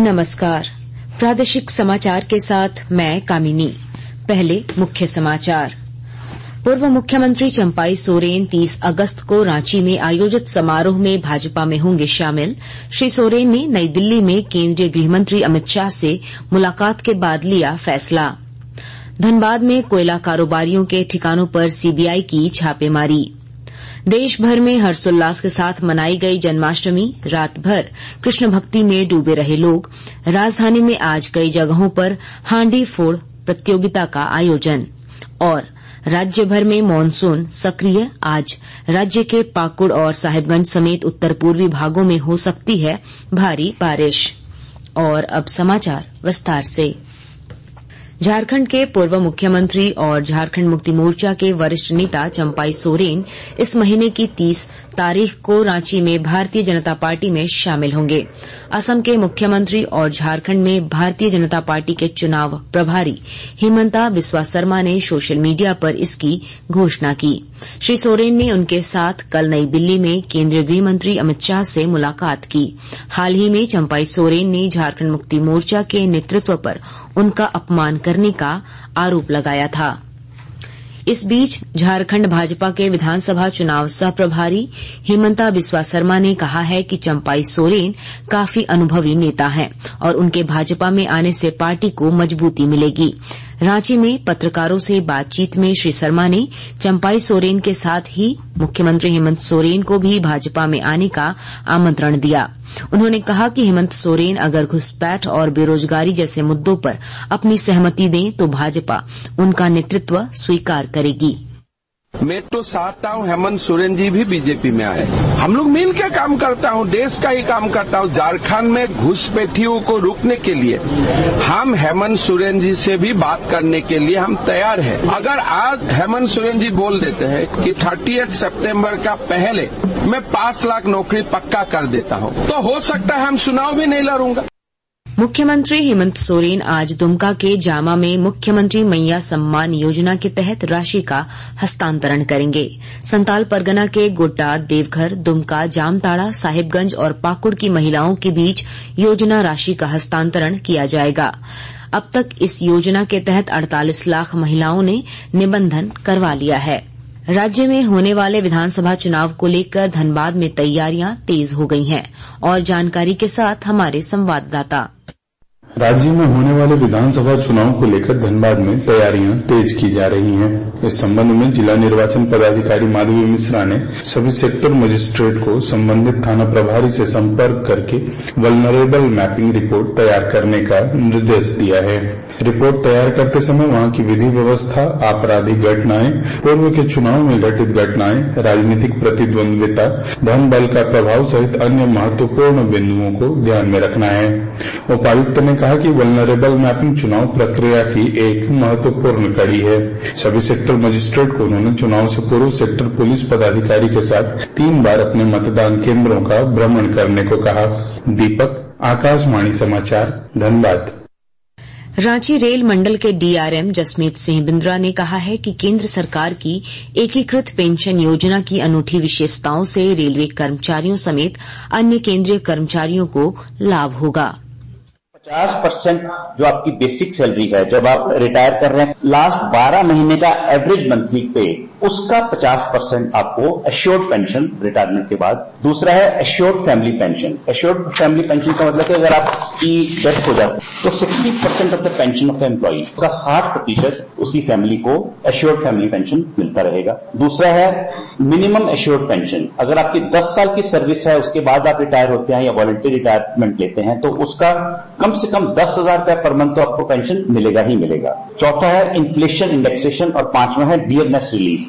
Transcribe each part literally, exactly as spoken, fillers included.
नमस्कार। प्रादेशिक समाचार के साथ मैं कामिनी। पहले मुख्य समाचार। पूर्व मुख्यमंत्री चंपाई सोरेन तीस अगस्त को रांची में आयोजित समारोह में भाजपा में होंगे शामिल। श्री सोरेन ने नई दिल्ली में केंद्रीय गृहमंत्री अमित शाह से मुलाकात के बाद लिया फैसला। धनबाद में कोयला कारोबारियों के ठिकानों पर सीबीआई की छापेमारी। देश भर में हर्षोल्लास के साथ मनाई गई जन्माष्टमी। रात भर कृष्ण भक्ति में डूबे रहे लोग। राजधानी में आज कई जगहों पर हांडी फोड़ प्रतियोगिता का आयोजन। और राज्य भर में मानसून सक्रिय। आज राज्य के पाकुड़ और साहिबगंज समेत उत्तर पूर्वी भागों में हो सकती है भारी बारिश। और अब समाचार विस्तार से। झारखंड के पूर्व मुख्यमंत्री और झारखंड मुक्ति मोर्चा के वरिष्ठ नेता चंपाई सोरेन इस महीने की तीस तारीख को रांची में भारतीय जनता पार्टी में शामिल होंगे। असम के मुख्यमंत्री और झारखंड में भारतीय जनता पार्टी के चुनाव प्रभारी हिमंता बिस्वा शर्मा ने सोशल मीडिया पर इसकी घोषणा की। श्री सोरेन ने उनके साथ कल नई दिल्ली में केंद्रीय गृहमंत्री अमित शाह से मुलाकात की। हाल ही में चंपाई सोरेन ने झारखंड मुक्ति मोर्चा के नेतृत्व पर उनका अपमान करने का आरोप लगाया था। इस बीच झारखंड भाजपा के विधानसभा चुनाव सह प्रभारी हिमंता बिस्वा शर्मा ने कहा है कि चंपाई सोरेन काफी अनुभवी नेता हैं और उनके भाजपा में आने से पार्टी को मजबूती मिलेगी। रांची में पत्रकारों से बातचीत में श्री शर्मा ने चंपाई सोरेन के साथ ही मुख्यमंत्री हेमंत सोरेन को भी भाजपा में आने का आमंत्रण दिया। उन्होंने कहा कि हेमंत सोरेन अगर घुसपैठ और बेरोजगारी जैसे मुद्दों पर अपनी सहमति दें तो भाजपा उनका नेतृत्व स्वीकार करेगी। मैं तो चाहता हूँ हेमंत सोरेन जी भी बीजेपी में आए। हम लोग मिल के काम करता हूँ, देश का ही काम करता हूँ। झारखंड में घुसपैठियों को रोकने के लिए हम हेमंत सोरेन जी से भी बात करने के लिए हम तैयार हैं। अगर आज हेमंत सोरेन जी बोल देते हैं कि तीस सितंबर का पहले मैं पांच लाख नौकरी पक्का कर देता हूँ, तो हो सकता है हम चुनाव भी नहीं लड़ूंगा। मुख्यमंत्री हेमंत सोरेन आज दुमका के जामा में मुख्यमंत्री मैया सम्मान योजना के तहत राशि का हस्तांतरण करेंगे। संताल परगना के गोड्डा, देवघर, दुमका, जामताड़ा, साहिबगंज और पाकुड़ की महिलाओं के बीच योजना राशि का हस्तांतरण किया जाएगा। अब तक इस योजना के तहत अड़तालीस लाख महिलाओं ने निबंधन करवा लिया है। राज्य में होने वाले विधानसभा चुनाव को लेकर धनबाद में तैयारियां तेज हो गई हैं। और जानकारी के साथ हमारे संवाददाता। राज्य में होने वाले विधानसभा चुनाव को लेकर धनबाद में तैयारियां तेज की जा रही हैं। इस संबंध में जिला निर्वाचन पदाधिकारी माधवी मिश्रा ने सभी सेक्टर मजिस्ट्रेट को संबंधित थाना प्रभारी से संपर्क करके वल्नरेबल मैपिंग रिपोर्ट तैयार करने का निर्देश दिया है। रिपोर्ट तैयार करते समय वहां की विधि व्यवस्था, आपराधिक घटनाएं, पूर्व के चुनाव में घटित घटनाएं, राजनीतिक प्रतिद्वंद्विता, धन बल का प्रभाव सहित अन्य महत्वपूर्ण बिंदुओं को ध्यान में रखना है। उपायुक्त ने कहा कि वल्नरेबल मैपिंग चुनाव प्रक्रिया की एक महत्वपूर्ण कड़ी है। सभी सेक्टर मजिस्ट्रेट को उन्होंने चुनाव से पूर्व सेक्टर पुलिस पदाधिकारी के साथ तीन बार अपने मतदान केंद्रों का भ्रमण करने को कहा। दीपक, आकाशवाणी समाचार, धनबाद। रांची रेल मंडल के डीआरएम जसमीत सिंह बिंद्रा ने कहा है कि केंद्र सरकार की एकीकृत पेंशन योजना की अनूठी विशेषताओं से रेलवे कर्मचारियों समेत अन्य केंद्रीय कर्मचारियों को लाभ होगा। पचास परसेंट जो आपकी बेसिक सैलरी है जब आप रिटायर कर रहे हैं, लास्ट बारह महीने का एवरेज मंथली पे, उसका पचास परसेंट आपको एश्योर्ड पेंशन रिटायरमेंट के बाद। दूसरा है assured family pension. Assured family pension का मतलब है अगर आपकी डेथ हो जाती तो साठ percent of the pension of employee का साठ प्रतिशत उसकी फैमिली को एश्योर्ड फैमिली पेंशन मिलता रहेगा। दूसरा है मिनिमम एश्योर्ड पेंशन। अगर आपकी दस साल की सर्विस है उसके बाद आप रिटायर होते हैं या वॉलंटरी रिटायरमेंट लेते हैं तो उसका कम से कम दस हजार रुपया पर मंथ तो आपको पेंशन मिलेगा ही मिलेगा। चौथा है इन्फ्लेशन इंडेक्सेशन और पांचवा है डियरनेस रिलीफ।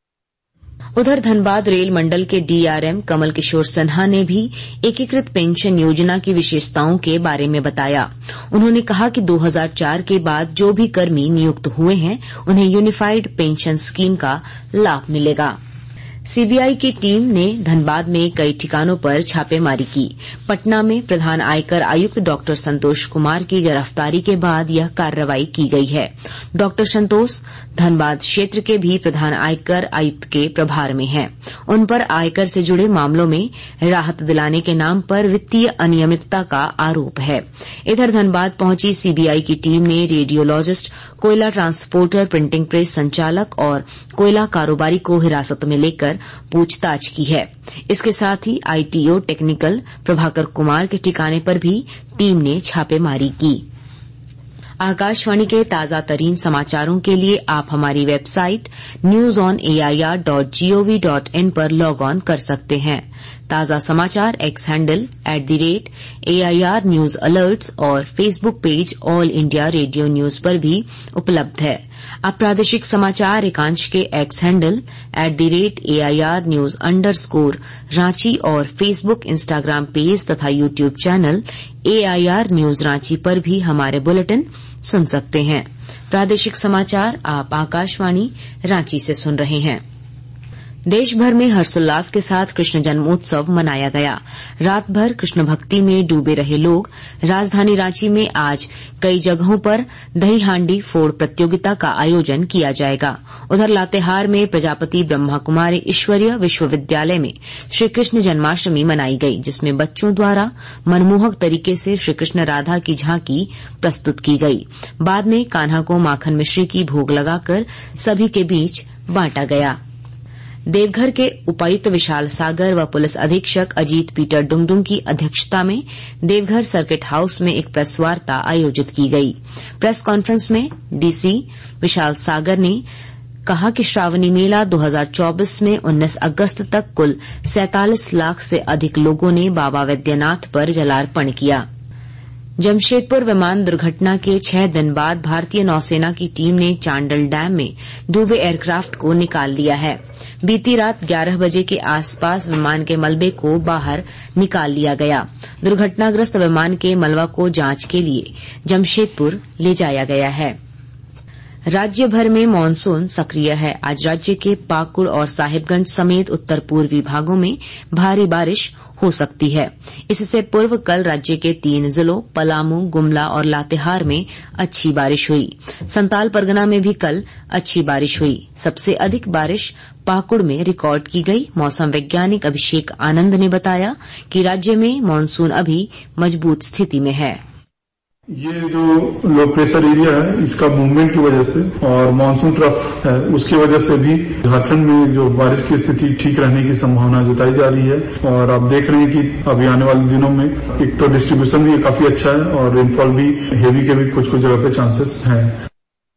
उधर धनबाद रेल मंडल के डीआरएम कमल किशोर सिन्हा ने भी एकीकृत पेंशन योजना की विशेषताओं के बारे में बताया। उन्होंने कहा कि दो हज़ार चार के बाद जो भी कर्मी नियुक्त हुए हैं उन्हें यूनिफाइड पेंशन स्कीम का लाभ मिलेगा। सीबीआई की टीम ने धनबाद में कई ठिकानों पर छापेमारी की। पटना में प्रधान आयकर आयुक्त डॉक्टर संतोष कुमार की गिरफ्तारी के बाद यह कार्रवाई की गई है। डॉक्टर संतोष धनबाद क्षेत्र के भी प्रधान आयकर आयुक्त के प्रभार में हैं। उन पर आयकर से जुड़े मामलों में राहत दिलाने के नाम पर वित्तीय अनियमितता का आरोप है। इधर धनबाद पहुंची सीबीआई की टीम ने रेडियोलॉजिस्ट, कोयला ट्रांसपोर्टर, प्रिंटिंग प्रेस संचालक और कोयला कारोबारी को हिरासत में लेकर पूछताछ की है। इसके साथ ही आईटीओ टेक्निकल प्रभाकर कुमार के ठिकाने पर भी टीम ने छापेमारी की। आकाशवाणी के ताजा तरीन समाचारों के लिए आप हमारी website news on A I R dot gov dot in पर लॉग ऑन कर सकते हैं। ताजा समाचार X handle at the rate A I R news alerts और Facebook page All India Radio news पर भी उपलब्ध है। आप प्रादेशिक समाचार एकांश के X handle at the rate A I R news underscore Ranchi और फेसबुक, इंस्टाग्राम पेज तथा YouTube channel A I R news Ranchi पर भी हमारे बुलेटिन सुन सकते हैं। प्रादेशिक समाचार आप आकाशवाणी रांची से सुन रहे हैं। देश भर में हर्षोल्लास के साथ कृष्ण जन्मोत्सव मनाया गया। रात भर कृष्ण भक्ति में डूबे रहे लोग। राजधानी रांची में आज कई जगहों पर दही हांडी फोड़ प्रतियोगिता का आयोजन किया जाएगा। उधर लातेहार में प्रजापति ब्रह्मा कुमारी ईश्वरीय विश्वविद्यालय में श्रीकृष्ण जन्माष्टमी मनाई गई, जिसमें बच्चों द्वारा मनमोहक तरीके से श्रीकृष्ण राधा की झांकी प्रस्तुत की गई। बाद में कान्हा को माखन मिश्री की भोग लगाकर सभी के बीच बांटा गया। देवघर के उपायुक्त विशाल सागर व पुलिस अधीक्षक अजीत पीटर डुंगडुंग की अध्यक्षता में देवघर सर्किट हाउस में एक प्रेस वार्ता आयोजित की गई। प्रेस कॉन्फ्रेंस में डीसी विशाल सागर ने कहा कि श्रावणी मेला दो हज़ार चौबीस में उन्नीस अगस्त तक कुल सैंतालीस लाख से अधिक लोगों ने बाबा वैद्यनाथ पर जलार्पण किया। जमशेदपुर विमान दुर्घटना के छह दिन बाद भारतीय नौसेना की टीम ने चांडल डैम में डूबे एयरक्राफ्ट को निकाल लिया है। बीती रात ग्यारह बजे के आसपास विमान के मलबे को बाहर निकाल लिया गया। दुर्घटनाग्रस्त विमान के मलबा को जांच के लिए जमशेदपुर ले जाया गया है। राज्य भर में मानसून सक्रिय है। आज राज्य के पाकुड़ और साहिबगंज समेत उत्तर पूर्वी भागों में भारी बारिश हो सकती है। इससे पूर्व कल राज्य के तीन जिलों पलामू, गुमला और लातेहार में अच्छी बारिश हुई। संताल परगना में भी कल अच्छी बारिश हुई। सबसे अधिक बारिश पाकुड़ में रिकॉर्ड की गई। मौसम वैज्ञानिक अभिषेक आनंद ने बताया कि राज्य में मानसून अभी मजबूत स्थिति में है। ये जो लो प्रेशर एरिया है, इसका मूवमेंट की वजह से और मानसून ट्रफ है, उसकी वजह से भी झारखंड में जो बारिश की स्थिति ठीक रहने की संभावना जताई जा रही है। और आप देख रहे हैं कि अभी आने वाले दिनों में एक तो डिस्ट्रीब्यूशन भी काफी अच्छा है और रेनफॉल भी हेवी के भी कुछ कुछ जगह पे चांसेस हैं।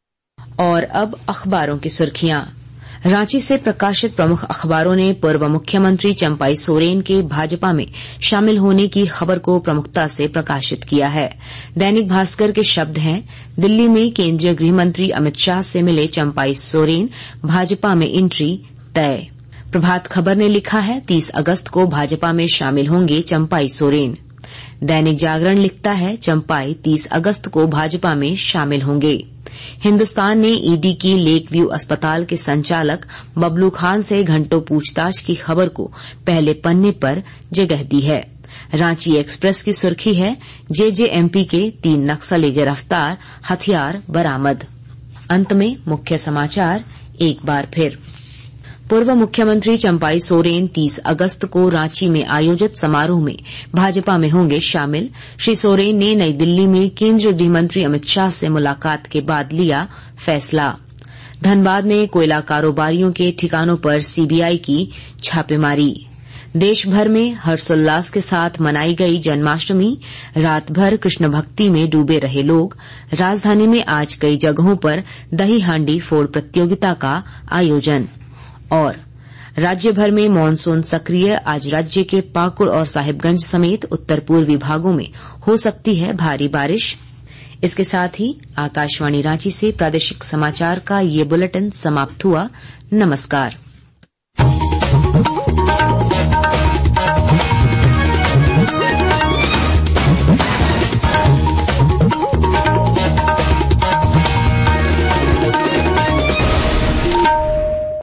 और अब अखबारों की सुर्खियां। रांची से प्रकाशित प्रमुख अखबारों ने पूर्व मुख्यमंत्री चंपाई सोरेन के भाजपा में शामिल होने की खबर को प्रमुखता से प्रकाशित किया है। दैनिक भास्कर के शब्द हैं, दिल्ली में केंद्रीय गृह मंत्री अमित शाह से मिले चंपाई सोरेन, भाजपा में एंट्री तय। प्रभात खबर ने लिखा है, तीस अगस्त को भाजपा में शामिल होंगे चंपाई सोरेन। दैनिक जागरण लिखता है, चंपाई तीस अगस्त को भाजपा में शामिल होंगे। हिन्दुस्तान ने ईडी की लेक व्यू अस्पताल के संचालक बबलू खान से घंटों पूछताछ की खबर को पहले पन्ने पर जगह दी है। रांची एक्सप्रेस की सुर्खी है, जेजेएमपी के तीन नक्सली गिरफ्तार, हथियार बरामद। अंत में मुख्य समाचार एक बार फिर। पूर्व मुख्यमंत्री चंपाई सोरेन तीस अगस्त को रांची में आयोजित समारोह में भाजपा में होंगे शामिल। श्री सोरेन ने नई दिल्ली में केंद्रीय गृह मंत्री अमित शाह से मुलाकात के बाद लिया फैसला। धनबाद में कोयला कारोबारियों के ठिकानों पर सीबीआई की छापेमारी। देश भर में हर्षोल्लास के साथ मनाई गई जन्माष्टमी। रात भर कृष्ण भक्ति में डूबे रहे लोग। राजधानी में आज कई जगहों पर दही हांडी फोड़ प्रतियोगिता का आयोजन। और राज्य भर में मानसून सक्रिय। आज राज्य के पाकुड़ और साहिबगंज समेत उत्तर पूर्वी भागों में हो सकती है भारी बारिश। इसके साथ ही आकाशवाणी रांची से प्रादेशिक समाचार का ये बुलेटिन समाप्त हुआ। नमस्कार।